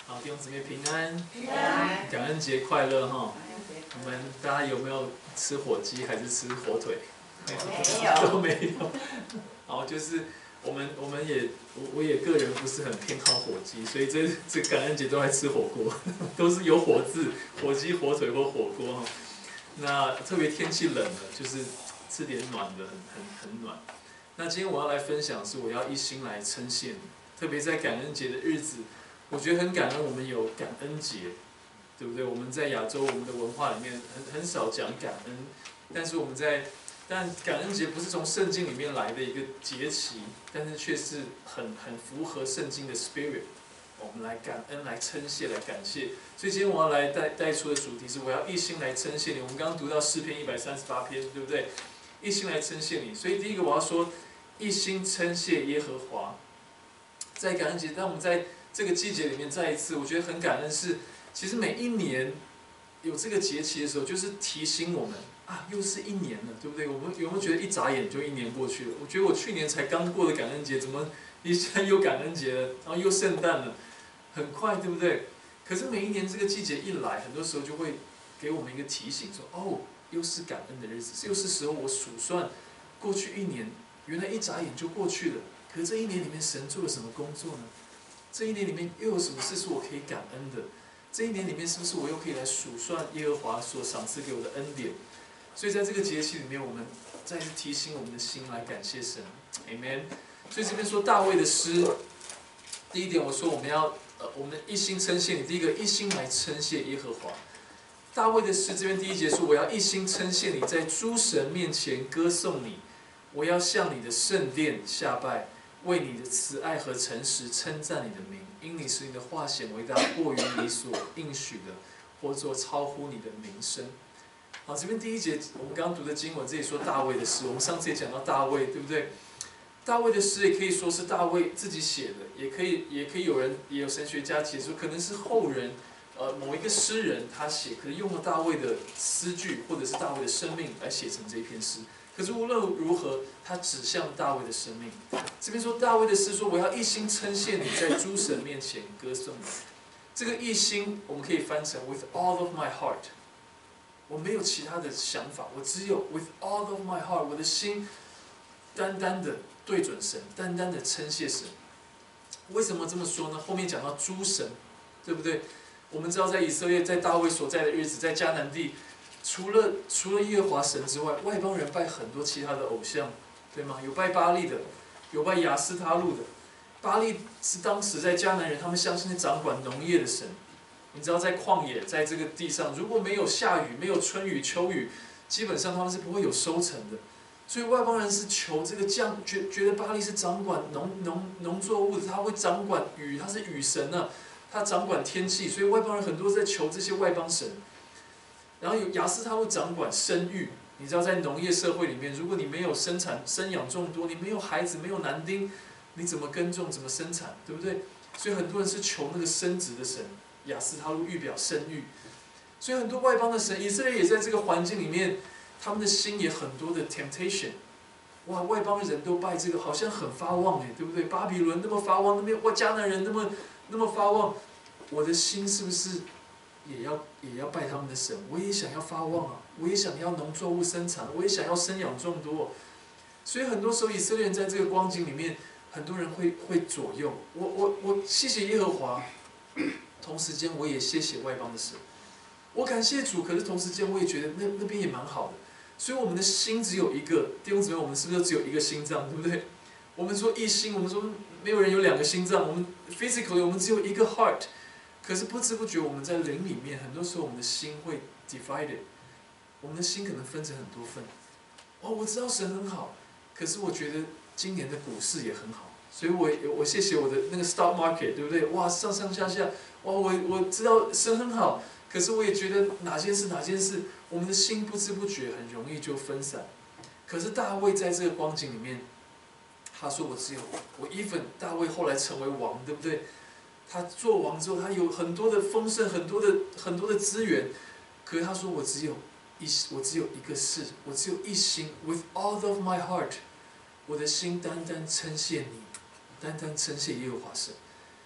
好，弟兄姊妹平安， 平安， 感恩节快乐哈！我们大家有没有吃火鸡还是吃火腿？ 没有， 都没有。好，就是我也个人不是很偏好火鸡，所以这感恩节都在吃火锅，都是有火字，火鸡、火腿或火锅哈。那特别天气冷了，就是吃点暖的，很暖。那今天我要来分享是我要一心来称谢你，特别在感恩节的日子。我觉得很感恩，我们有感恩节，对不对？我们在亚洲，我们的文化里面很少讲感恩，但感恩节不是从圣经里面来的一个节期，但是却是很符合圣经的 spirit。我们来感恩，来称谢，来感谢。所以今天我要来带出的主题是，我要一心来称谢你。我们刚刚读到诗篇138篇，对不对？一心来称谢你。所以第一个我要说，一心称谢耶和华。在感恩节，当我们在这个季节里面再一次，我觉得很感恩是，其实每一年有这个节期的时候，就是提醒我们啊，又是一年了，对不对？我们有没有觉得一眨眼就一年过去了？我觉得我去年才刚过的感恩节，怎么一下又感恩节了，然后又圣诞了，很快，对不对？可是每一年这个季节一来，很多时候就会给我们一个提醒，说哦，又是感恩的日子，又是时候我数算过去一年，原来一眨眼就过去了。可是这一年里面，神做了什么工作呢？这一年里面又有什么事是我可以感恩的？这一年里面是不是我又可以来数算耶和华所赏赐给我的恩典？所以在这个节期里面，我们再次提醒我们的心来感谢神 ，Amen。所以这边说大卫的诗，第一点我说我们一心称谢你，第一个一心来称谢耶和华。大卫的诗这边第一节说，我要一心称谢你，在诸神面前歌颂你，我要向你的圣殿下拜。为你的慈爱和诚实称赞你的名，因你使你的话显为大，过于你所应许的，或作超乎你的名声。好，这边第一节我们刚刚读的经文，这里说大卫的诗，我们上次也讲到大卫，对不对？大卫的诗也可以说是大卫自己写的，也可以也有神学家解说，可能是后人某一个诗人他写，可能用了大卫的诗句或者是大卫的生命来写成这一篇诗。可是无论如何，它指向大卫的生命。这边说大卫的诗说：“我要一心称谢你，在诸神面前歌颂你。”这个一心我们可以翻成 “with all of my heart”。我没有其他的想法，我只有 “with all of my heart”。我的心单单的对准神，单单的称谢神。为什么这么说呢？后面讲到诸神，对不对？我们知道在以色列，在大卫所在的日子，在迦南地。除了耶和华神之外，外邦人拜很多其他的偶像，对吗？有拜巴力的，有拜亚斯他路的。巴力是当时在迦南人，他们相信是掌管农业的神。你知道，在旷野，在这个地上，如果没有下雨，没有春雨、秋雨，基本上他们是不会有收成的。所以外邦人是求这个觉得巴力是掌管农作物的，他会掌管雨，他是雨神啊，他掌管天气，所以外邦人很多在求这些外邦神。然后有亚斯他路掌管生育，你知道在农业社会里面，如果你没有生养众多，你没有孩子，没有男丁，你怎么耕种，怎么生产，对不对？所以很多人是求那个生殖的神，亚斯他路预表生育。所以很多外邦的神，以色列也在这个环境里面，他们的心也很多的 temptation。哇，外邦人都拜这个，好像很发旺哎，对不对？巴比伦那么发旺，那边迦南人那么发旺，我的心是不是？也要拜他们的神，我也想要发旺啊，我也想要农作物生产，我也想要生养众多。所以很多时候以色列人在这个光景里面，很多人会左右。我谢谢耶和华，同时间我也谢谢外邦的神。我感谢主，可是同时间我也觉得那边也蛮好的。所以我们的心只有一个，弟兄姊妹，我们是不是只有一个心脏，对不对？我们说一心，我们说没有人有两个心脏，我们 physically 我们只有一个 heart。可是不知不觉，我们在灵里面，很多时候我们的心会 divided， 我们的心可能分成很多份。哦，我知道神很好，可是我觉得今年的股市也很好，所以我谢谢我的那个 stock market， 对不对？哇，上上下下，哇，我知道神很好，可是我也觉得哪件事，我们的心不知不觉很容易就分散。可是大卫在这个光景里面，他说我 even 大卫后来成为王，对不对？他做王之后，他有很多的丰盛，很多的资源，可是他说我只有一个事，我只有一心 ，with all of my heart， 我的心单单称谢你，单单称谢耶和华神。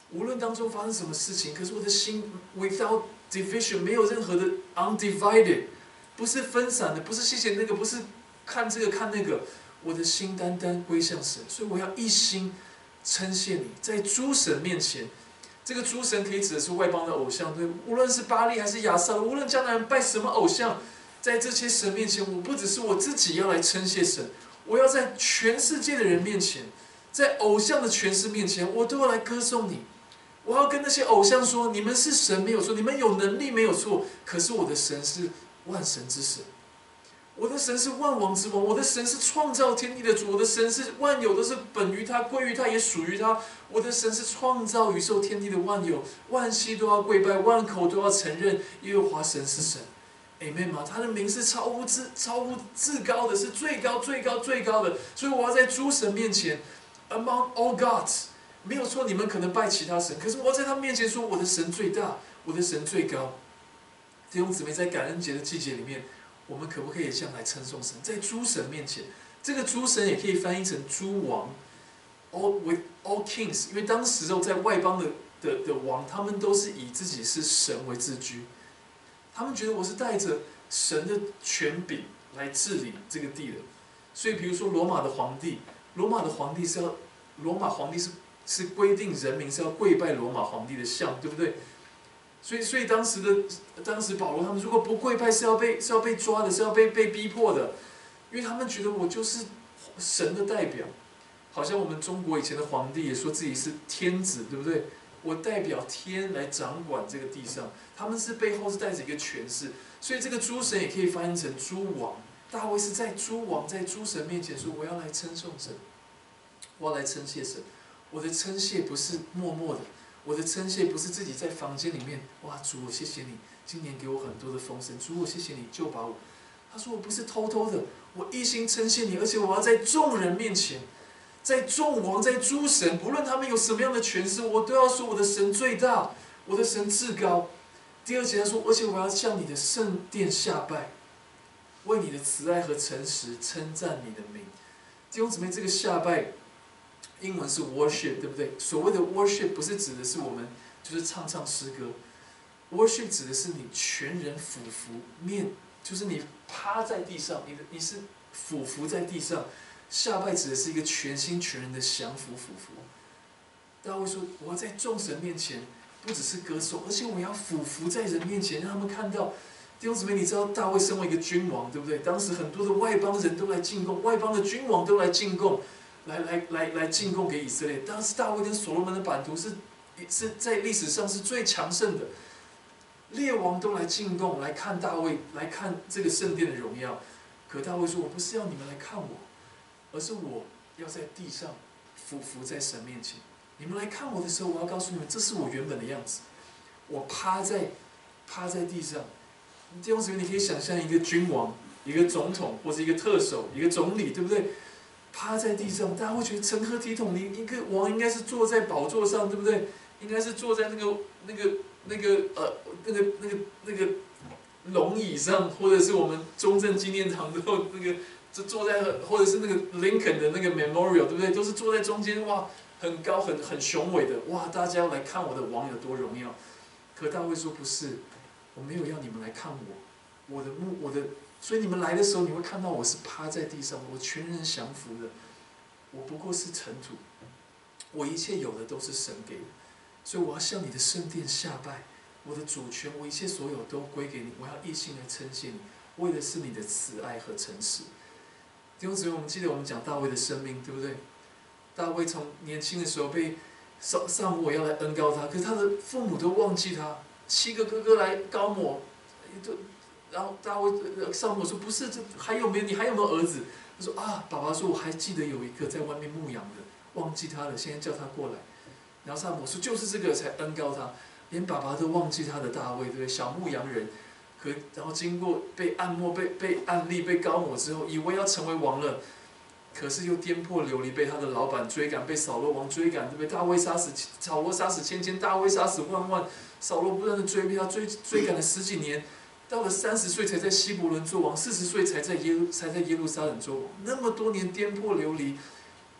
无论当中发生什么事情，可是我的心 without division 没有任何的 undivided， 不是分散的，不是谢谢那个，不是看这个看那个，我的心单单归向神，所以我要一心称谢你，在诸神面前。这个诸神可以指的是外邦的偶像，对，无论是巴力还是亚撒，无论迦南人拜什么偶像，在这些神面前，我不只是我自己要来称谢神，我要在全世界的人面前，在偶像的权势面前，我都要来歌颂你。我要跟那些偶像说，你们是神没有错，你们有能力没有错，可是我的神是万神之神，我的神是万王之王，我的神是创造天地的主，我的神是万有都是本于他，归于他，也属于他。我的神是创造宇宙天地的万有，万膝都要跪拜，万口都要承认耶和华神是神。Amen 吗？他的名是超乎至高的，是最高最高最高的。所以我要在诸神面前 ，among all gods， 没有错。你们可能拜其他神，可是我要在他面前说，我的神最大，我的神最高。弟兄姊妹，在感恩节的季节里面，我们可不可以这样来称颂神？在诸神面前，这个诸神也可以翻译成诸王 ，all kings， 因为当时在外邦的王，他们都是以自己是神为自居，他们觉得我是带着神的权柄来治理这个地的。所以，比如说罗马的皇帝是规定人民是要跪拜罗马皇帝的像，对不对？所以当时保罗他们如果不跪拜是要被抓的，是要被逼迫的，因为他们觉得我就是神的代表，好像我们中国以前的皇帝也说自己是天子，对不对？我代表天来掌管这个地上，他们是背后是带着一个权势，所以这个诸神也可以翻译成诸王。大卫是在诸王在诸神面前说，我要来称颂神，我要来称谢神。我的称谢不是默默的。我的称谢不是自己在房间里面，哇，主我谢谢你，今年给我很多的丰盛，主我谢谢你救把我。他说我不是偷偷的，我一心称谢你，而且我要在众人面前，在众王，在诸神，不论他们有什么样的权势，我都要说我的神最大，我的神至高。第二节他说，而且我要向你的圣殿下拜，为你的慈爱和诚实称赞你的名。弟兄姊妹，这个下拜。英文是 worship， 对不对？所谓的 worship 不是指的是我们就是唱诗歌 ，worship 指的是你全人俯伏面，就是你趴在地上，你是俯伏在地上。下拜指的是一个全心全人的降服俯伏。大卫说，我要在众神面前，不只是歌颂，而且我要俯伏在人面前，让他们看到。弟兄姊妹，你知道大卫身为一个君王，对不对？当时很多的外邦人都来进贡，外邦的君王都来进贡。来进贡给以色列。当时大卫跟所罗门的版图是在历史上是最强盛的，列王都来进贡，来看大卫，来看这个圣殿的荣耀。可大卫说：“我不是要你们来看我，而是我要在地上俯伏在神面前。你们来看我的时候，我要告诉你们，这是我原本的样子。我趴在地上。弟兄姊妹，你可以想象一个君王、一个总统，或是一个特首、一个总理，对不对？”趴在地上，大家会觉得成何体统？你一个王应该是坐在宝座上，对不对？应该是坐在那个龙椅上，或者是我们中正纪念堂的就坐在，或者是那个林肯的那个 memorial， 对不对？都是坐在中间，哇，很高很雄伟的，哇，大家要来看我的王有多荣耀。可大卫说不是，我没有要你们来看我，所以你们来的时候，你会看到我是趴在地上，我全人降服的，我不过是尘土，我一切有的都是神给的，所以我要向你的圣殿下拜，我的主权，我一切所有都归给你，我要一心来称谢你，为的是你的慈爱和诚实。弟兄姊妹，我们记得我们讲大卫的生命，对不对？大卫从年轻的时候被撒母耳要来恩膏他，可是他的父母都忘记他，7个哥哥来膏抹，然后撒母耳说：“不是，这还有没有？你还有没有儿子？”他说：“啊，爸爸说我还记得有一个在外面牧羊的，忘记他了，现在叫他过来。”然后撒母耳说：“就是这个才恩膏他，连爸爸都忘记他的大卫，对不对？小牧羊人，然后经过被按摩、被按立、被膏抹之后，以为要成为王了，可是又颠沛流离，被他的老板追赶，被扫罗王追赶，对不对？扫罗杀死千千，大卫杀死万万，扫罗不断的追他，追赶了10几年。”到了30岁才在希伯伦做王，40岁才在耶路撒冷做王，那么多年颠沛流离，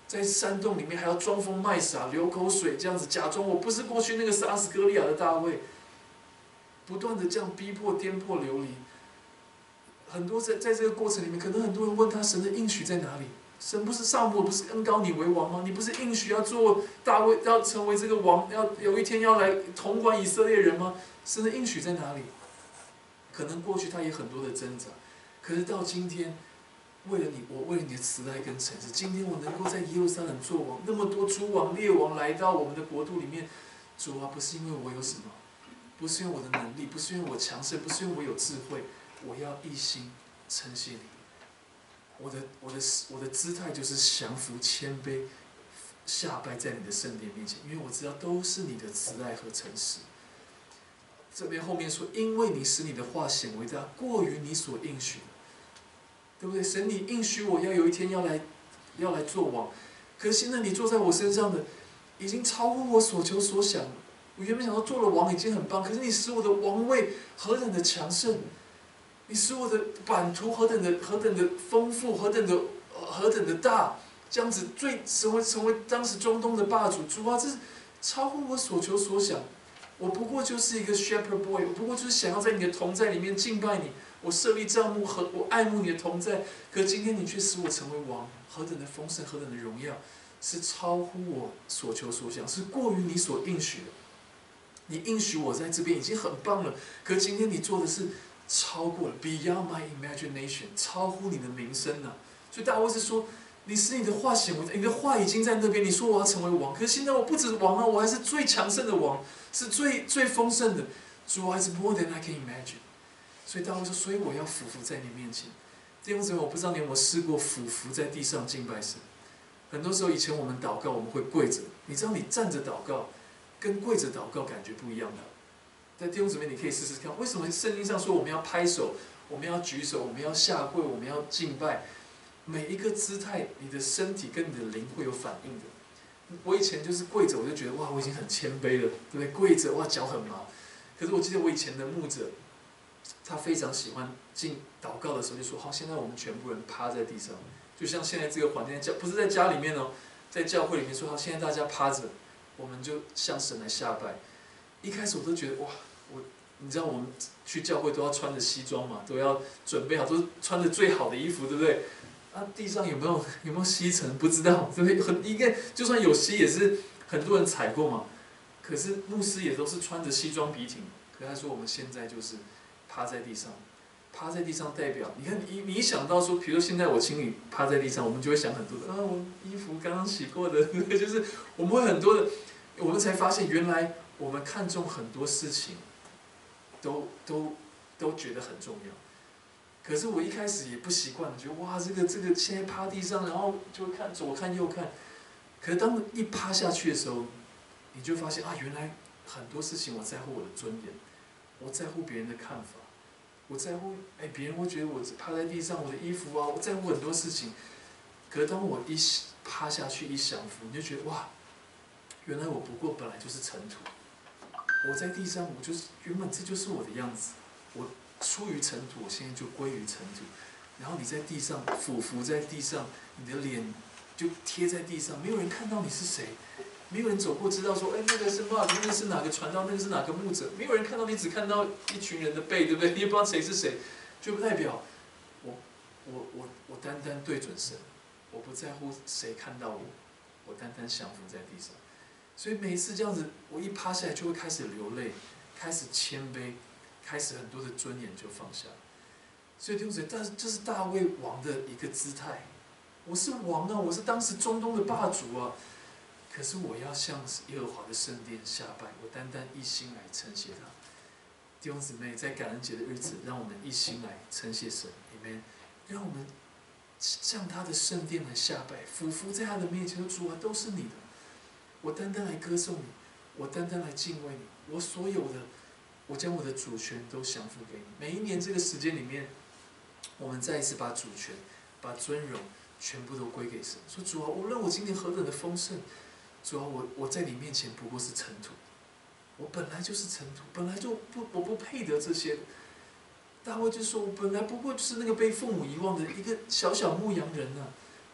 在山洞里面还要装疯卖傻，流口水这样子，假装我不是过去那个杀死歌利亚的大卫，不断的这样逼迫、颠簸、流离。很多在这个过程里面，可能很多人问他神的应许在哪里？神不是撒母耳不是恩膏你为王吗？你不是应许要做大卫，要成为这个王，要有一天要来统管以色列人吗？神的应许在哪里？可能过去他也很多的挣扎，可是到今天，为了你，我为了你的慈爱跟诚实，今天我能够在耶路撒冷做王，那么多诸王列王来到我们的国度里面，主啊，不是因为我有什么，不是因为我的能力，不是因为我强盛，不是因为我有智慧，我要一心称谢你。我的姿态就是降服、谦卑、下拜在你的圣殿面前，因为我知道都是你的慈爱和诚实。这边后面说，因为你使你的话显为大，过于你所应许的，对不对？神，你应许我要有一天要来做王，可是现在你坐在我身上的，已经超乎我所求所想。我原本想说做了王已经很棒，可是你使我的王位何等的强盛，你使我的版图何等的丰富，何等的大，这样子成为当时中东的霸主。主啊，这是超乎我所求所想。我不过就是一个 shepherd boy， 我不过就是想要在你的同在里面敬拜你。我设立帐幕和我爱慕你的同在，可今天你却使我成为王，何等的丰盛，何等的荣耀，是超乎我所求所想，是过于你所应许的。你应许我在这边已经很棒了，可今天你做的是超过了 ，beyond my imagination， 超乎你的名声了。所以大卫是说，你使你的话显为，你的话已经在那边，你说我要成为王，可是现在我不止王啊，我还是最强盛的王，是最丰盛的。主，还是 more than I can imagine。所以大卫说，所以我要俯伏在你面前。弟兄姊妹，我不知道你有没有试过俯伏在地上敬拜神。很多时候以前我们祷告，我们会跪着，你知道你站着祷告，跟跪着祷告感觉不一样的。在弟兄姊妹，你可以试试看，为什么圣经上说我们要拍手，我们要举手，我们要下跪，我们要敬拜？每一个姿态，你的身体跟你的灵会有反应的。我以前就是跪着，我就觉得哇，我已经很谦卑了，对不对？跪着哇，脚很麻。可是我记得我以前的牧者，他非常喜欢进祷告的时候就说：好，现在我们全部人趴在地上，就像现在这个环境，不是在家里面哦，在教会里面说好，现在大家趴着，我们就向神来下拜。一开始我都觉得哇，你知道我们去教会都要穿着西装嘛，都要准备好，都是穿着最好的衣服，对不对？啊，地上有没有吸尘不知道，对不对？应该就算有吸也是很多人踩过嘛。可是牧师也都是穿着西装笔挺，可是他说我们现在就是趴在地上，趴在地上代表，你看你一想到说，比如说现在我请你趴在地上，我们就会想很多的啊，我衣服刚刚洗过的，就是我们会很多的，我们才发现原来我们看重很多事情，都觉得很重要。可是我一开始也不习惯，觉得哇，这个现在趴地上，然后就看左看右看。可是当一趴下去的时候，你就发现啊，原来很多事情我在乎我的尊严，我在乎别人的看法，我在乎别人会觉得我趴在地上，我的衣服啊，我在乎很多事情。可是当我一趴下去一降服，你就觉得哇，原来我不过本来就是尘土，我在地上我就是原本这就是我的样子，我出于尘土，我现在就归于尘土。然后你在地上俯伏在地上，你的脸就贴在地上，没有人看到你是谁，没有人走过知道说，那个是 Mark， 那个是哪个传道，那个是哪个牧者，没有人看到你，只看到一群人的背，对不对？你也不知道谁是谁，就不代表我单单对准神，我不在乎谁看到我单单降服在地上。所以每一次这样子，我一趴下来就会开始流泪，开始谦卑，开始很多的尊严就放下。所以弟兄姊妹，这是大卫王的一个姿态。我是王啊，我是当时中东的霸主啊。可是我要向耶和华的圣殿下拜，我单单一心来称谢他。弟兄姊妹，在感恩节的日子，让我们一心来称谢神，你们让我们向他的圣殿来下拜，俯伏在他的面前说：主啊，都是你的，我单单来歌颂你，我单单来敬畏你，我所有的，我将我的主权都降服给你。每一年这个时间里面，我们再一次把主权、把尊荣全部都归给神。说主啊，无论我今年何等的丰盛，主啊，我在你面前不过是尘土，我本来就是尘土，本来就我不配得这些的。大卫就说：“我本来不过就是那个被父母遗忘的一个小小牧羊人啊，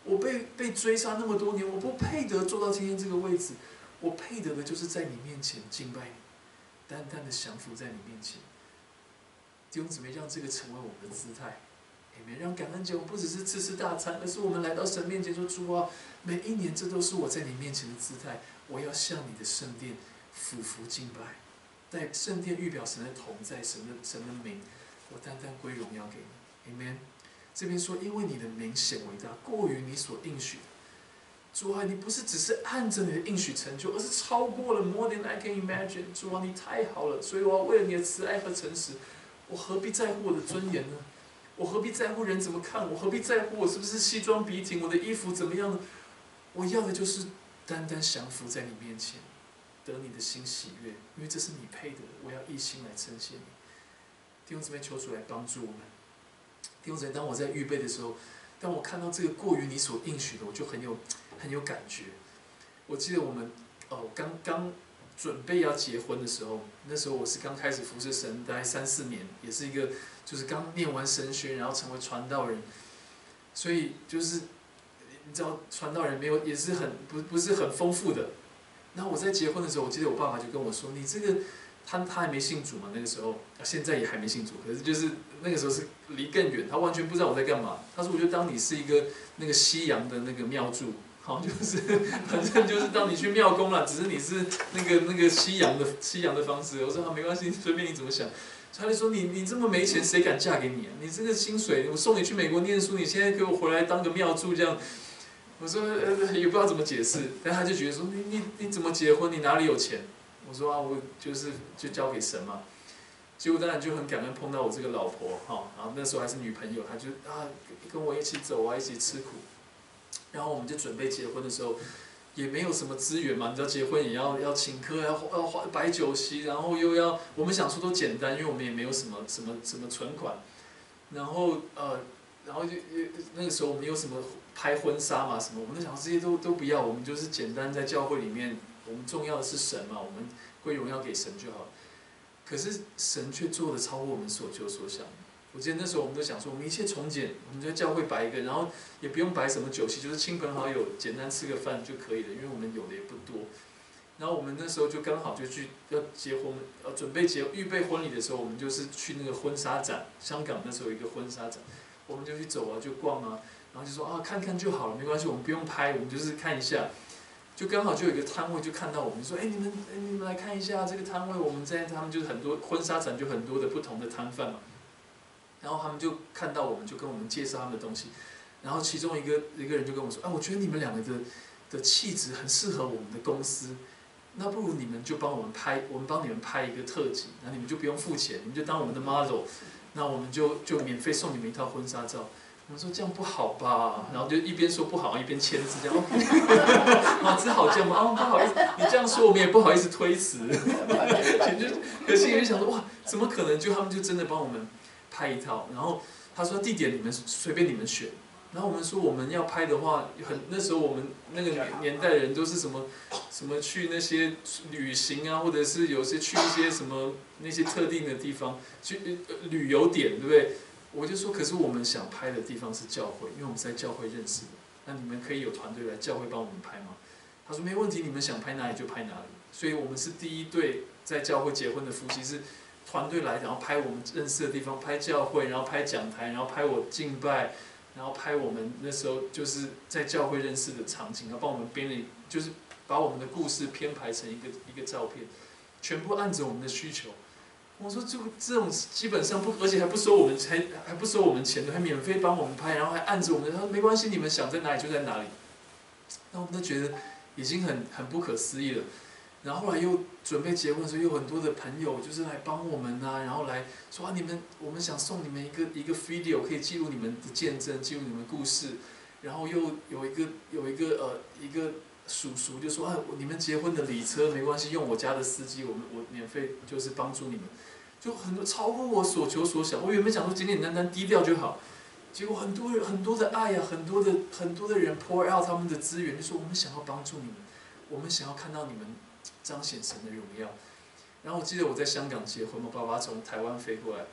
我被追杀那么多年，我不配得坐到今天这个位置，我配得的就是在你面前敬拜你，单单的降服在你面前。弟兄姊妹，让这个成为我们的姿态。Amen，让感恩节我们不只是吃大餐，而是我们来到神面前说：主啊，每一年这都是我在你面前的姿态。我要向你的圣殿俯伏敬拜，在圣殿预表神的同在，神的名，我单单归荣耀给你。Amen。这边说，因为你的名显伟大，过于你所应许的。主啊，你不是只是按着你的应许成就，而是超过了 more than I can imagine。主啊，你太好了，所以我要为了你的慈爱和诚实，我何必在乎我的尊严呢？我何必在乎人怎么看我？何必在乎我是不是西装笔挺，我的衣服怎么样呢？我要的就是单单降服在你面前，得你的心喜悦，因为这是你配的。我要一心来称谢你。弟兄姊妹，求主来帮助我们。弟兄姊妹，当我在预备的时候，当我看到这个过于你所应许的，我就很有感觉。我记得我们刚准备要结婚的时候，那时候我是刚开始服侍神，大概3-4年，也是一个就是刚念完神学，然后成为传道人，所以就是你知道传道人没有也是不是很丰富的。然后我在结婚的时候，我记得我爸爸就跟我说：“你这个他还没信主嘛，那个时候，现在也还没信主，可是就是那个时候是离更远，他完全不知道我在干嘛。他说我就当你是一个那个西洋的那个庙祝。”好，就是反正就是当你去庙公了，只是你是那个西洋的方式。我说没关系，随便你怎么想。他就说你这么没钱，谁敢嫁给你啊？你这个薪水，我送你去美国念书，你现在给我回来当个庙祝这样。我说也不知道怎么解释，但他就觉得说你怎么结婚？你哪里有钱？我说我就交给神嘛。结果当然就很感恩碰到我这个老婆哈，然后那时候还是女朋友，她就跟我一起走啊，一起吃苦。然后我们就准备结婚的时候，也没有什么资源嘛，你知道结婚也要请客，要摆酒席，然后又要我们想说都简单，因为我们也没有什么存款，然后就那个时候我们有什么拍婚纱嘛什么，我们都想这些都不要，我们就是简单在教会里面，我们重要的是神嘛，我们归荣耀给神就好。可是神却做的超过我们所求所想。我记得那时候我们都想说，我们一切从简，我们在教会摆一个，然后也不用摆什么酒席，就是亲朋好友简单吃个饭就可以了，因为我们有的也不多。然后我们那时候就刚好就去要结婚，准备预备婚礼的时候，我们就是去那个婚纱展，香港那时候有一个婚纱展，我们就去走啊，就逛啊，然后就说看看就好了，没关系，我们不用拍，我们就是看一下。就刚好就有一个摊位，就看到我们说，你们来看一下这个摊位，我们他们就是很多婚纱展就很多的不同的摊贩嘛。然后他们就看到我们，就跟我们介绍他们的东西。然后其中一个人就跟我说：“我觉得你们两个的气质很适合我们的公司，那不如你们就帮我们拍，我们帮你们拍一个特辑，那你们就不用付钱，你们就当我们的 model， 那我们就免费送你们一套婚纱照。”我们说这样不好吧？然后就一边说不好，一边签字这样。只好这样吗？不好意思，你这样说我们也不好意思推辞。可是就想说哇，怎么可能？就他们就真的帮我们拍一套，然后他说地点你们随便你们选，然后我们说我们要拍的话，那时候我们那个年代的人都是什么去那些旅行啊，或者是有些去一些什么那些特定的地方去旅游点，对不对？我就说，可是我们想拍的地方是教会，因为我们是在教会认识的，那你们可以有团队来教会帮我们拍吗？他说没问题，你们想拍哪里就拍哪里。所以我们是第一对在教会结婚的夫妻，是团队来，然后拍我们认识的地方，拍教会，然后拍讲台，然后拍我敬拜，然后拍我们那时候就是在教会认识的场景，然后帮我们编了，就是把我们的故事编排成一个照片，全部按着我们的需求。我说这种基本上不，而且还不收我们还不收我们钱的，还免费帮我们拍，然后还按着我们。他说没关系，你们想在哪里就在哪里。那我们都觉得已经很不可思议了。然后后来又准备结婚的时候，有很多的朋友就是来帮我们啊，然后来说我们想送你们一个 video， 可以记录你们的见证，记录你们故事。然后又有一个叔叔就说你们结婚的礼车没关系，用我家的司机，我免费就是帮助你们。就很多超过我所求所想。我原本想说简简单单低调就好，结果很多的爱啊，很多的人 pour out 他们的资源，就说我们想要帮助你们，我们想要看到你们彰显神的荣耀。然后我记得我在香港结婚，我爸爸从台湾飞过来，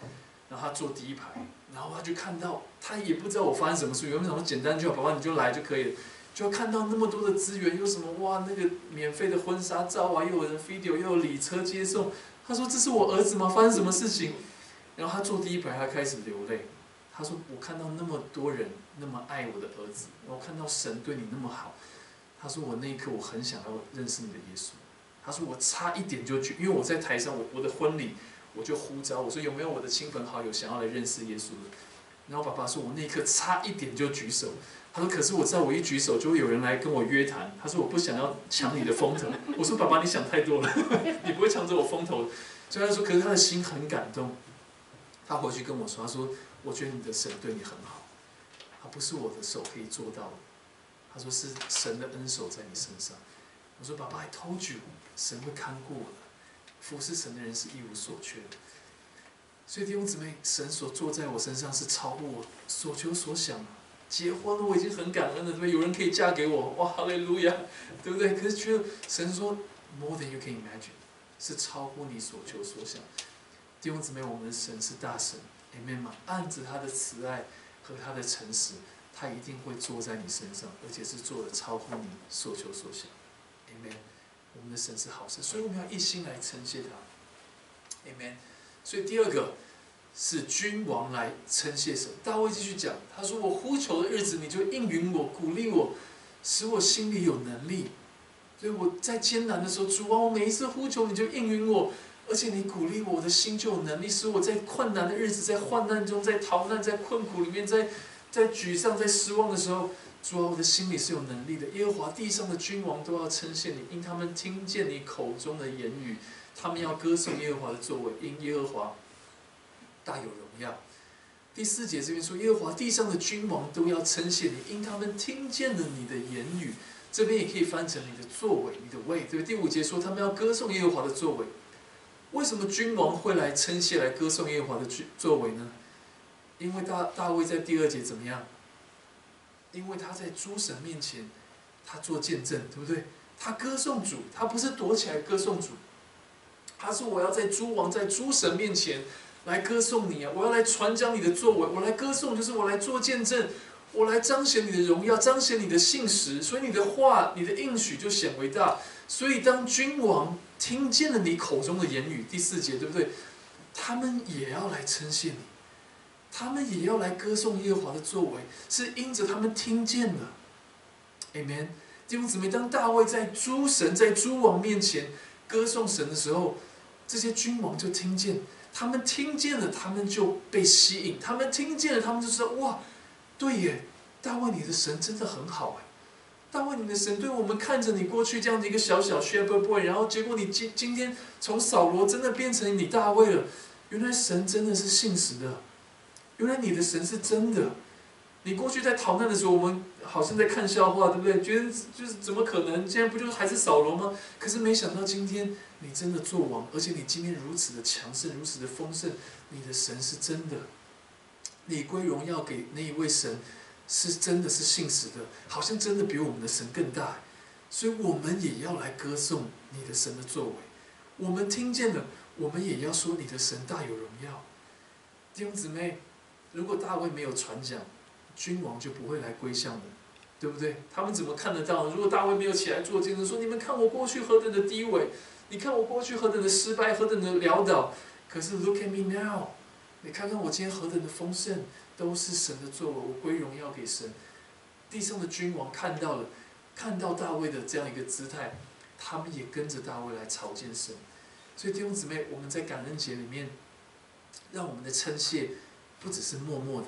然后他坐第一排，然后他就看到，他也不知道我发生什么事，原本想说简单就好，爸爸你就来就可以了，就看到那么多的资源，有什么哇那个免费的婚纱照啊，又有人 video， 又有礼车接送，他说这是我儿子吗？发生什么事情？然后他坐第一排，他开始流泪。他说：“我看到那么多人那么爱我的儿子，我看到神对你那么好。”他说：“我那一刻我很想要认识你的耶稣。”他说：“我差一点就去，因为我在台上，我的婚礼我就呼召，我说有没有我的亲朋好友想要来认识耶稣的？”然后爸爸说：“我那一刻差一点就举手。”他说：“可是我知道我一举手就会有人来跟我约谈。”他说：“我不想要抢你的风头。”我说：“爸爸，你想太多了，你不会抢走我风头。”所以他说：“可是他的心很感动。”他回去跟我说：“他说。”我觉得你的神对你很好，他不是我的手可以做到的。他说是神的恩手在你身上。我说爸爸 ，I told you， 神会看顾我的，服侍神的人是一无所缺的。所以弟兄姊妹，神所做在我身上是超乎我所求所想。结婚了，我已经很感恩了，对不对？有人可以嫁给我，哇，哈利路亚，对不对？可是觉得神说 more than you can imagine， 是超乎你所求所想。弟兄姊妹，我们的神是大神。Amen 吗？按着他的慈爱和他的诚实，他一定会坐在你身上，而且是做的超乎你所求所想。Amen。我们的神是好神，所以我们要一心来称谢他。Amen。所以第二个是君王来称谢神。大卫继续讲，他说：“我呼求的日子，你就应允我，鼓励我，使我心里有能力。所以我在艰难的时候，主啊，我每一次呼求，你就应允我。”而且你鼓励我的心就有能力，使我在困难的日子、在患难中、在逃难、在困苦里面、在沮丧、在失望的时候，主啊，我的心里是有能力的。耶和华地上的君王都要称谢你，因他们听见你口中的言语，他们要歌颂耶和华的作为，因耶和华大有荣耀。第4节这边说，耶和华地上的君王都要称谢你，因他们听见了你的言语。这边也可以翻成你的作为、你的位，对不对？第5节说，他们要歌颂耶和华的作为。为什么君王会来称谢、来歌颂耶和华的作为呢？因为大卫在第2节怎么样？因为他在诸神面前，他做见证，对不对？他歌颂主，他不是躲起来歌颂主，他说我要在诸王、在诸神面前来歌颂你啊！我要来传讲你的作为，我来歌颂，就是我来做见证，我来彰显你的荣耀，彰显你的信实，所以你的话、你的应许就显为大。所以当君王听见了你口中的言语，第4节对不对？他们也要来称谢你，他们也要来歌颂耶和华的作为，是因着他们听见了。Amen。弟兄姊妹，当大卫在诸神、在诸王面前歌颂神的时候，这些君王就听见，他们听见了，他们就被吸引，他们听见了，他们就说：哇，对耶，大卫你的神真的很好哎。大卫，你的神对我们看着你过去这样的一个小小 shepherd boy， 然后结果你今天从扫罗真的变成你大卫了。原来神真的是信实的，原来你的神是真的。你过去在逃难的时候，我们好像在看笑话，对不对？觉得就是怎么可能？现在不就是还是扫罗吗？可是没想到今天你真的做王，而且你今天如此的强盛，如此的丰盛，你的神是真的。你归荣耀给那一位神。是真的是信实的，好像真的比我们的神更大，所以我们也要来歌颂你的神的作为。我们听见了，我们也要说你的神大有荣耀。弟兄姊妹，如果大卫没有传讲，君王就不会来归向的，对不对？他们怎么看得到呢？如果大卫没有起来做见证，说你们看我过去何等的低微，你看我过去何等的失败，何等的潦倒，可是 look at me now， 你看看我今天何等的丰盛。都是神的作为，我归荣耀给神。地上的君王看到了，看到大卫的这样一个姿态，他们也跟着大卫来朝见神。所以弟兄姊妹，我们在感恩节里面，让我们的称谢不只是默默的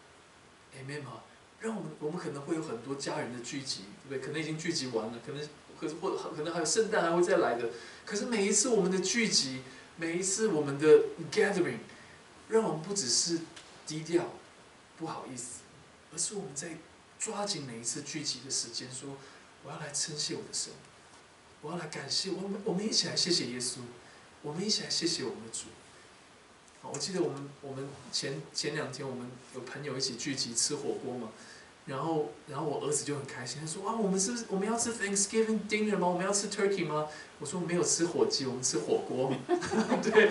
，Amen 吗？让我们可能会有很多家人的聚集，对不对？可能已经聚集完了，可能还有圣诞还会再来的。可是每一次我们的聚集，每一次我们的 gathering， 让我们不只是低调。不好意思，而是我们在抓紧每一次聚集的时间，说我要来称谢我的神，我要来感谢我们一起来谢谢耶稣，我们一起来谢谢我们的主。我记得我们前2天我们有朋友一起聚集吃火锅嘛，然后我儿子就很开心，他说啊，我们要吃 Thanksgiving dinner 吗？我们要吃 turkey 吗？我说没有吃火鸡，我们吃火锅。对，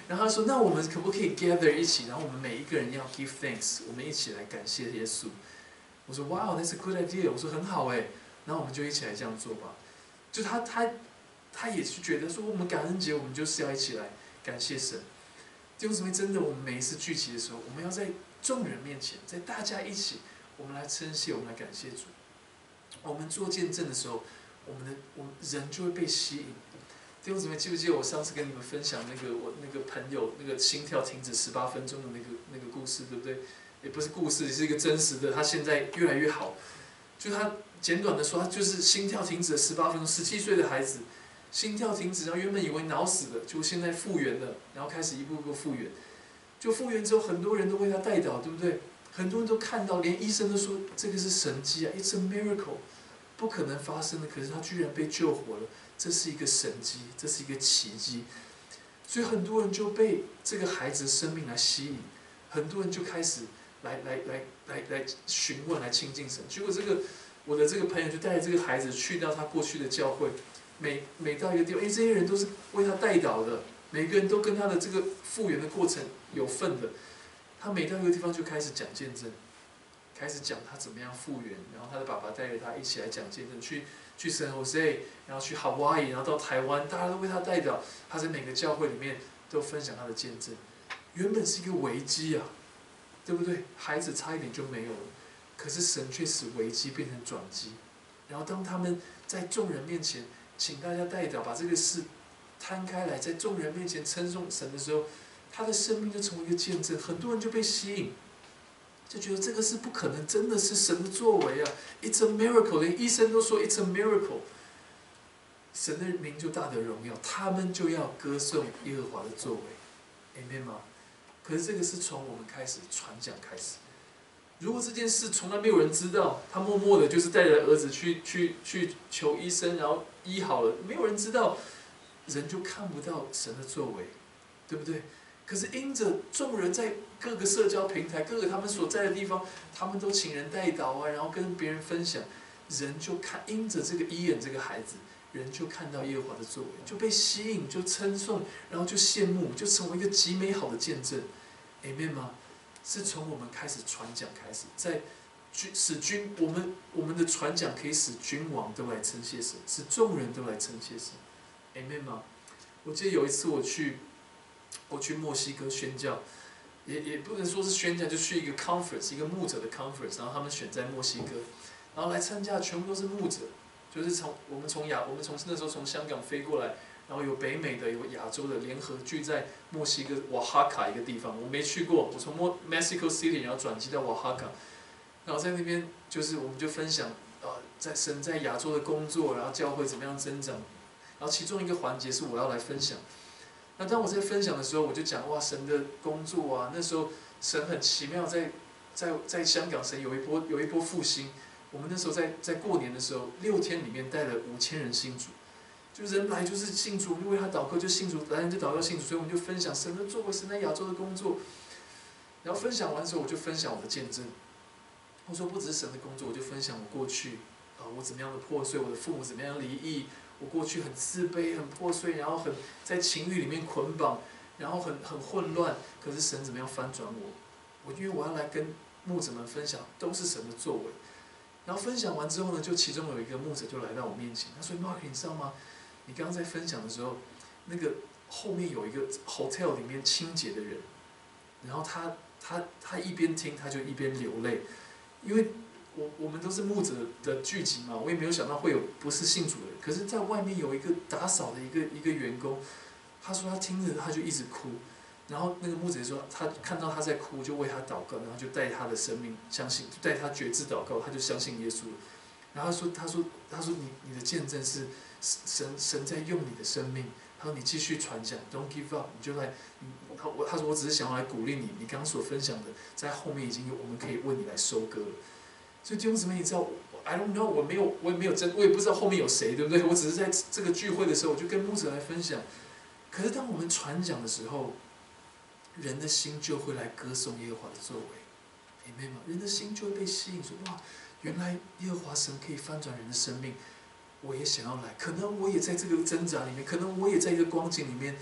然后他说，那我们可不可以 gather 一起，然后我们每一个人要 give thanks， 我们一起来感谢耶稣。我说 Wow, that's a good idea。我说很好哎，然后我们就一起来这样做吧。就他也是觉得说，我们感恩节我们就是要一起来感谢神。弟兄姊妹，真的，我们每一次聚集的时候，我们要在众人面前，在大家一起，我们来称谢，我们来感谢主。我们做见证的时候，我们人就会被吸引。弟兄姊妹，记不记得我上次跟你们分享我那个朋友那个心跳停止18分钟的那个故事，对不对？也不是故事，是一个真实的。他现在越来越好。就他简短的说，他就是心跳停止了18分钟，17岁的孩子，心跳停止，然后原本以为脑死了，就现在复原了，然后开始一步步复原。就复原之后，很多人都为他代祷，对不对？很多人都看到，连医生都说这个是神迹啊 ，It's a miracle， 不可能发生的，可是他居然被救活了，这是一个神迹，这是一个奇迹。所以很多人就被这个孩子的生命来吸引，很多人就开始来询问，来亲近神。结果我的这个朋友就带着这个孩子去到他过去的教会，每到一个地方，这些人都是为他代祷的，每个人都跟他的这个复原的过程有份的。他每到一个地方就开始讲见证，开始讲他怎么样复原，然后他的爸爸带着他一起来讲见证，去San Jose，然后去 Hawaii， 然后到台湾，大家都为他代祷。他在每个教会里面都分享他的见证。原本是一个危机啊，对不对？孩子差一点就没有了，可是神却使危机变成转机。然后当他们在众人面前请大家代祷，把这个事摊开来，在众人面前称颂神的时候，他的生命就成为一个见证，很多人就被吸引，就觉得这个是不可能，真的是神的作为啊 ！It's a miracle， 连医生都说 It's a miracle。神的名就大得荣耀，他们就要歌颂耶和华的作为 ，Amen 吗？可是这个是从我们开始传讲开始。如果这件事从来没有人知道，他默默的就是带着儿子去求医生，然后医好了，没有人知道，人就看不到神的作为，对不对？可是因着众人在各个社交平台、各个他们所在的地方，他们都请人代祷啊，然后跟别人分享，人就看因着这个伊恩这个孩子，人就看到耶和华的作为，就被吸引，就称颂，然后就羡慕，就成为一个极美好的见证 ，Amen 吗？是从我们开始传讲开始，在我们的传讲可以使君王都来称谢神，使众人都来称谢神 ，Amen 吗？我记得有一次我去墨西哥宣教，也不能说是宣教，就去一个 conference， 一个牧者的 conference， 然后他们选在墨西哥，然后来参加的全部都是牧者，就是我们从那时候从香港飞过来，然后有北美的有亚洲的联合聚在墨西哥瓦哈卡一个地方，我没去过，我从Mexico City 然后转机到瓦哈卡，然后在那边就是我们就分享在神在亚洲的工作，然后教会怎么样增长，然后其中一个环节是我要来分享。那当我在分享的时候，我就讲哇，神的工作啊，那时候神很奇妙，在香港神有一波复兴。我们那时候在过年的时候，6天里面带了5000人信主，就人来就是信主，就为他祷告就信主，来人就祷告信主，所以我们就分享神的作为，神在亚洲的工作。然后分享完之后，我就分享我的见证。我说不只是神的工作，我就分享我过去我怎么样的破碎，我的父母怎么样离异。我过去很自卑、很破碎，然后在情欲里面捆绑，然后很混乱。可是神怎么样翻转我？因为我要来跟牧者们分享，都是神的作为。然后分享完之后呢，就其中有一个牧者就来到我面前，他说 ：“Mark， 你知道吗？你刚刚在分享的时候，那个后面有一个 hotel 里面清洁的人，然后他一边听他就一边流泪，因为。”我们都是牧者的聚集嘛，我也没有想到会有不是信主的人。可是，在外面有一个打扫的一个员工，他说他听着他就一直哭，然后那个牧者说他看到他在哭，就为他祷告，然后就带他的生命相信，带他决志祷告，他就相信耶稣了。然后他说你的见证是神在用你的生命，他说你继续传讲 ，Don't give up， 你就来，他说我只是想要来鼓励你，你刚刚所分享的，在后面已经有我们可以为你来收割了。所以弟兄姊妹，你知道 ，I don't know， 我也不知道后面有谁，对不对？我只是在这个聚会的时候，我就跟牧者来分享。可是当我们传讲的时候，人的心就会来歌颂耶和华的作为 ，Amen 吗？人的心就会被吸引，说哇，原来耶和华神可以翻转人的生命，我也想要来。可能我也在这个挣扎里面，可能我也在一个光景里面，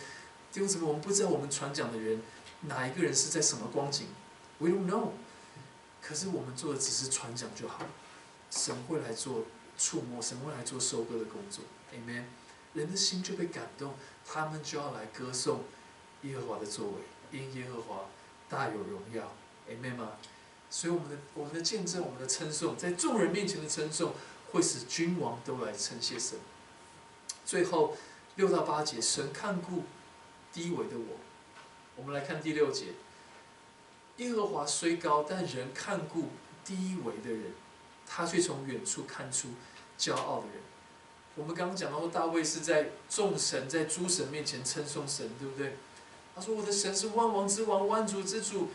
弟兄姊妹，我们不知道我们传讲的人哪一个人是在什么光景 ，We don't know。可是我们做的只是传讲就好，神会来做触摸，神会来做收割的工作 ，Amen。人的心就被感动，他们就要来歌颂耶和华的作为，因耶和华大有荣耀 ，Amen 吗？所以我们的见证，我们的称颂，在众人面前的称颂，会使君王都来称谢神。最后6到8节，神看顾低微的我。我们来看第6节，耶和华虽高，但人看顾低微的人，他却从远处看出骄傲的人。我们刚刚讲到说，大卫是在众神、在诸神面前称颂神，对不对？他说：“我的神是万王之王，万主之主。”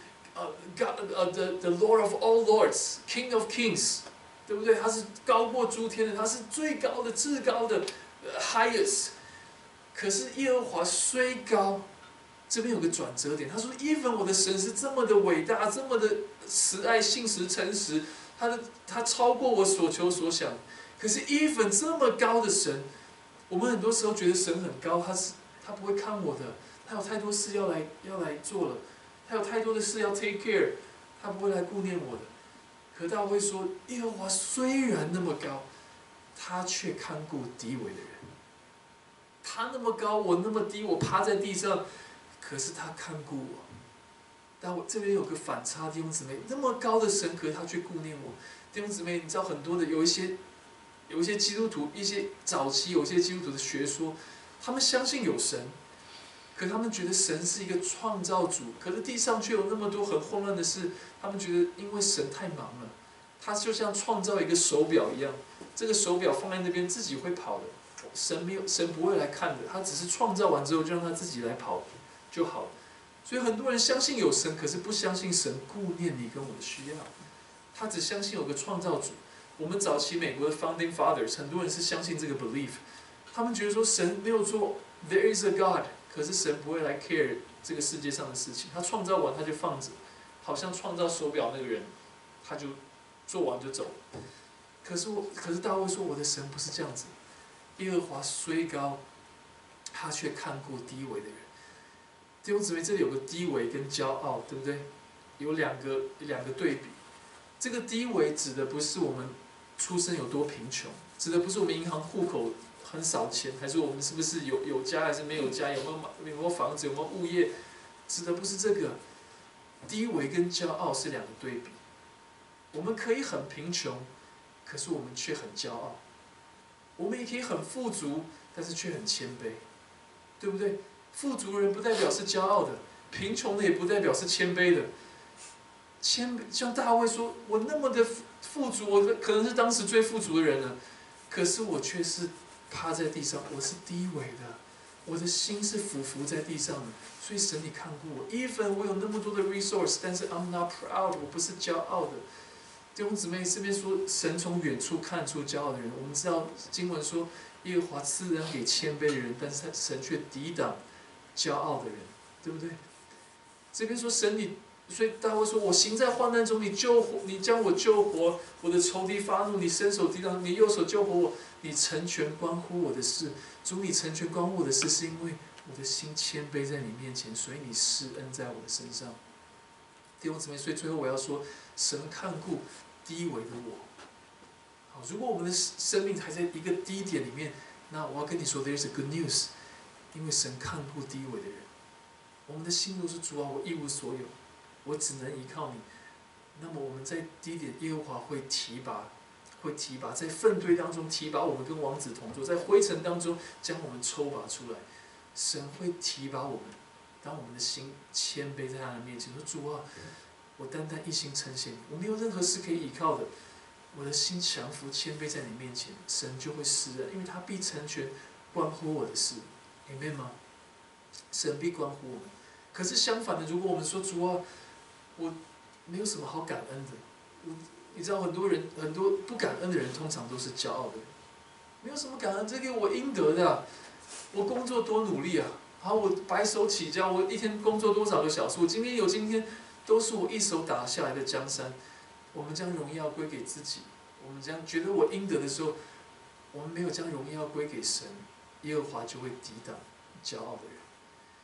the Lord of all lords, King of kings， 对不对？他是高过诸天的，他是最高的、至高的highest。可是耶和华虽高，这边有个转折点。他说 ：“even 我的神是这么的伟大，这么的慈爱、信实、诚实，他超过我所求所想。可是 even 这么高的神，我们很多时候觉得神很高，他不会看我的，他有太多事要来做了。”他有太多的事要 take care， 他不会来顾念我的。可大卫说，耶和华虽然那么高，他却看顾低微的人。他那么高，我那么低，我趴在地上，可是他看顾我。但我这边有个反差，弟兄姊妹，那么高的神，可是他却顾念我。弟兄姊妹，你知道很多的有一些基督徒，一些早期有些基督徒的学说，他们相信有神。可他们觉得神是一个创造主，可是地上却有那么多很混乱的事。他们觉得，因为神太忙了，他就像创造一个手表一样，这个手表放在那边自己会跑的，神不会来看的，他只是创造完之后就让他自己来跑就好了。所以很多人相信有神，可是不相信神顾念你跟我的需要，他只相信有个创造主。我们早期美国的 Founding Fathers， 很多人是相信这个 belief， 他们觉得说神没有做 There is a God。可是神不会来 care 这个世界上的事情，他创造完他就放着，好像创造手表那个人，他就做完就走了。可是大卫说，我的神不是这样子，耶和华虽高，他却看顾低微的人。弟兄姊妹，这里有个低微跟骄傲，对不对？有两个对比。这个低微指的不是我们出身有多贫穷，指的不是我们银行户口很少钱，还是我们是不是有家还是没有家，有没有房子，有没有物业，指的不是这个。低微跟骄傲是两个对比。我们可以很贫穷，可是我们却很骄傲；我们也可以很富足，但是却很谦卑，对不对？富足的人不代表是骄傲的，贫穷的也不代表是谦卑的。像大卫说：“我那么的富足，我可能是当时最富足的人了，可是我却是。”趴在地上，我是低微的，我的心是伏在地上的，所以神你看顾我。even 我有那么多的 resource， 但是 I'm not proud， 我不是骄傲的。弟兄姊妹，这边说神从远处看出骄傲的人，我们知道经文说耶和华赐恩给谦卑的人，但是神却抵挡骄傲的人，对不对？这边说神你。所以大卫说：“我行在患难中，你将我救活；我的仇敌发怒，你伸手抵挡，你右手救活我。你成全关乎我的事，主你成全关乎我的事，是因为我的心谦卑在你面前，所以你施恩在我的身上。”弟兄姊妹，所以最后我要说，神看顾低微的我。好，如果我们的生命还在一个低点里面，那我要跟你说 ，There's a good news， 因为神看顾低微的人。我们的心都是主啊，我一无所有。我只能依靠你。那么我们在低点，耶和华会提拔，在粪堆当中提拔我们，跟王子同坐，在灰尘当中将我们抽拔出来。神会提拔我们，当我们的心谦卑在他的面前，说：“主啊，我单单一心称谢你，我没有任何事可以依靠的，我的心降服谦卑在你面前，神就会施恩，因为他必成全关乎我的事。”Amen 吗？神必关乎我们。可是相反的，如果我们说：“主啊，我没有什么好感恩的。”你知道很多不感恩的人，通常都是骄傲的人。没有什么感恩，这个我应得的啊！我工作多努力啊！好，我白手起家，我一天工作多少个小时？我今天有今天，都是我一手打下来的江山。我们将荣耀归给自己，我们将觉得我应得的时候，我们没有将荣耀归给神，耶和华就会抵挡骄傲的人。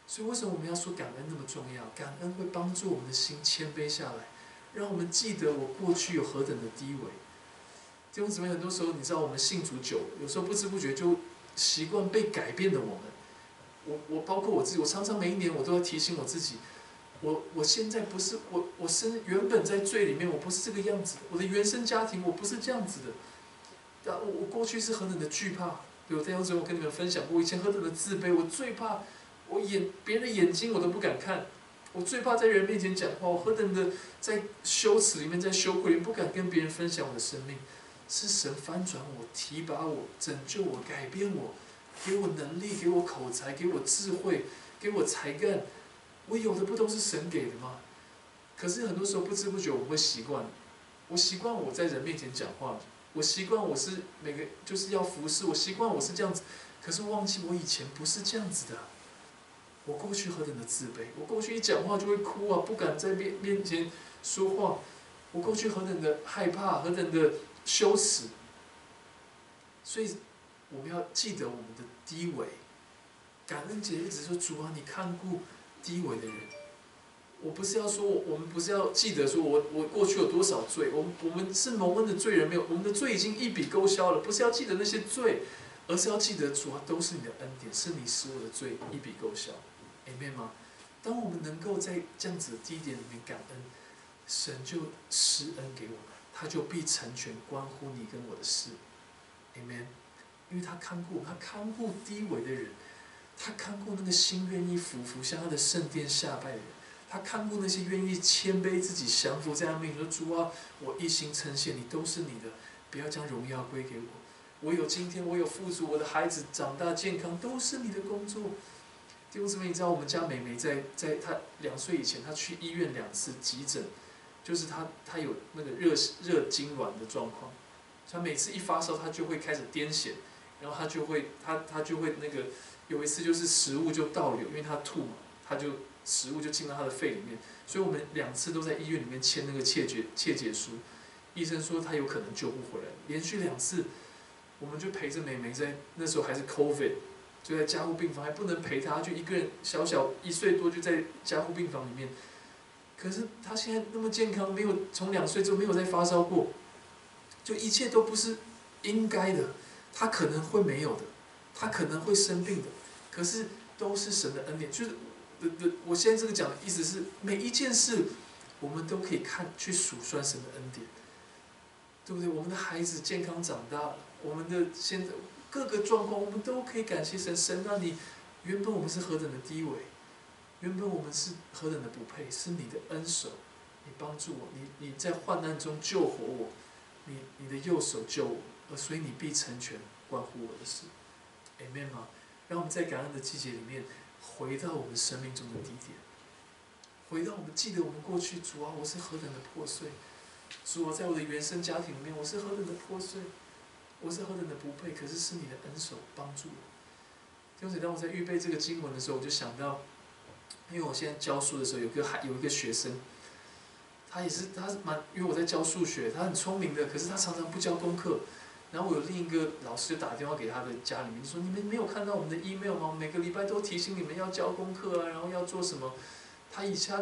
所以为什么我们要说感恩那么重要？感恩会帮助我们的心谦卑下来，让我们记得我过去有何等的低微。弟兄姊妹，很多时候你知道我们信主久了，有时候不知不觉就习惯被改变的我们。我包括我自己，我常常每一年我都要提醒我自己，我现在不是我原本在罪里面，我不是这个样子的，我的原生家庭我不是这样子的。我过去是何等的惧怕，对不对？弟兄姊妹，我跟你们分享过，我以前何等的自卑，我最怕别人的眼睛我都不敢看，我最怕在人面前讲话，我何等的在羞耻里面，在羞愧里面不敢跟别人分享我的生命。是神翻转我、提拔我、拯救我、改变我，给我能力，给我口才，给我智慧，给我才干。我有的不都是神给的吗？可是很多时候不知不觉我们会习惯，我习惯我在人面前讲话，我习惯我是就是要服侍，我习惯我是这样子，可是忘记我以前不是这样子的。我过去何等的自卑，我过去一讲话就会哭啊，不敢在面前说话。我过去何等的害怕，何等的羞耻。所以我们要记得我们的低微。感恩节一直说主啊，你看顾低微的人。我不是要说，我们不是要记得说我过去有多少罪，我们是蒙恩的罪人，没有，我们的罪已经一笔勾销了，不是要记得那些罪，而是要记得主啊，都是你的恩典，是你使我的罪一笔勾销。Amen 吗？当我们能够在这样子的低点里面感恩，神就施恩给我们，他就必成全关乎你跟我的事。Amen。因为他看顾低微的人，他看顾那个心愿意俯伏向他的圣殿下拜的人，他看顾那些愿意谦卑自己降服在他面前说主啊，我一心称谢你，都是你的，不要将荣耀归给我。我有今天，我有富足，我的孩子长大健康，都是你的工作。弟兄姊妹，你知道我们家美美在她2岁以前，她去医院2次急诊，就是她有那个热痉挛的状况，她每次一发烧，她就会开始癫痫，然后她就会那个有一次就是食物就倒流，因为她吐嘛，食物就进到她的肺里面，所以我们2次都在医院里面签那个切结书，医生说她有可能救不回来，连续2次，我们就陪着美美在那时候还是 COVID。就在加护病房，还不能陪他，就一个人小1岁多就在加护病房里面。可是他现在那么健康，没有从2岁之后没有再发烧过，就一切都不是应该的，他可能会没有的，他可能会生病的，可是都是神的恩典。就是我现在这个讲的意思是，每一件事我们都可以去数算神的恩典，对不对？我们的孩子健康长大了，我们的现在。各个状况，我们都可以感谢神。神让你原本我们是何等的低微，原本我们是何等的不配，是你的恩手，你帮助我，你在患难中救活我，你的右手救我，所以你必成全关乎我的事。Amen 吗？让我们在感恩的季节里面，回到我们生命中的低点，回到我们记得我们过去，主啊，我是何等的破碎，主啊，在我的原生家庭里面，我是何等的破碎。我是何等的不配，可是是你的恩手帮助我。弟兄姊妹，当我在预备这个经文的时候，我就想到，因为我现在教书的时候，有一个学生，他因为我在教数学，他很聪明的，可是他常常不交功课。然后我有另一个老师就打电话给他的家里面，说你们没有看到我们的 email 吗？每个礼拜都提醒你们要交功课啊，然后要做什么。他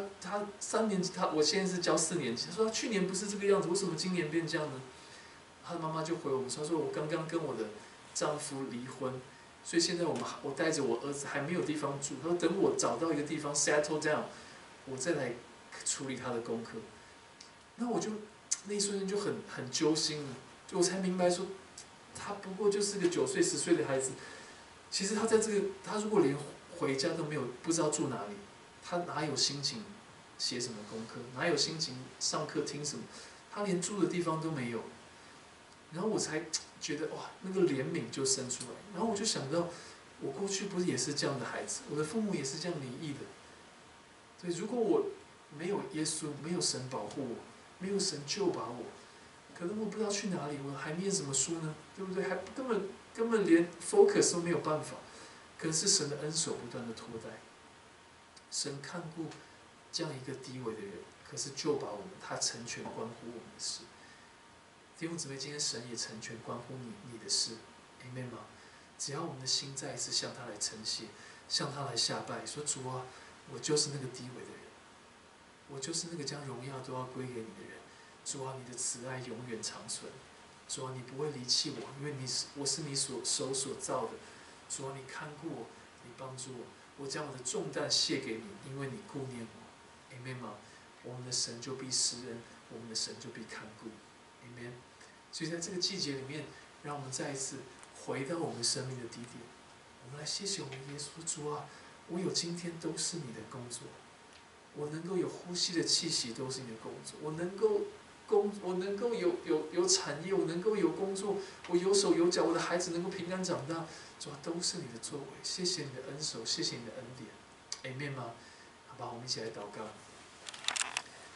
3年级，我现在是教4年级，他说他去年不是这个样子，为什么今年变这样呢？他的妈妈就回我们说：“我刚刚跟我的丈夫离婚，所以现在我带着我儿子还没有地方住。他说等我找到一个地方 settle down， 我再来处理他的功课。”那我就那一瞬间就很揪心了，就我才明白说，他不过就是个9岁10岁的孩子，其实他如果连回家都没有，不知道住哪里，他哪有心情写什么功课，哪有心情上课听什么，他连住的地方都没有。然后我才觉得哇，那个怜悯就生出来。然后我就想到，我过去不是也是这样的孩子，我的父母也是这样离异的。所以如果我没有耶稣，没有神保护我，没有神救拔我，可能我不知道去哪里，我还念什么书呢？对不对？还根本连 focus 都没有办法。可是神的恩手不断的托带，神看顾这样一个低微的人，可是救拔我们，他成全关乎我们的事。弟兄姊妹，今天神也成全关乎你的事 ，Amen 吗？只要我们的心再一次向他来称谢， 向他来下拜，说主啊，我就是那个低微的人，我就是那个将荣耀都要归给你的人。主啊，你的慈爱永远长存。主啊，你不会离弃我，因为我是你手所造的。主啊，你看顾我，你帮助我，我将我的重担卸给你，因为你顾念我。Amen 吗？我们的神就必施恩，我们的神就必看顾。Amen。所以在这个季节里面，让我们再一次回到我们生命的低点，我们来谢谢我们耶稣。主啊，我有今天都是你的工作，我能够有呼吸的气息都是你的工作，我能够有产业，我能够有工作，我有手有脚，我的孩子能够平安长大，主啊，都是你的作为。谢谢你的恩手，谢谢你的恩典。Amen 吗？好吧，我们一起来祷告。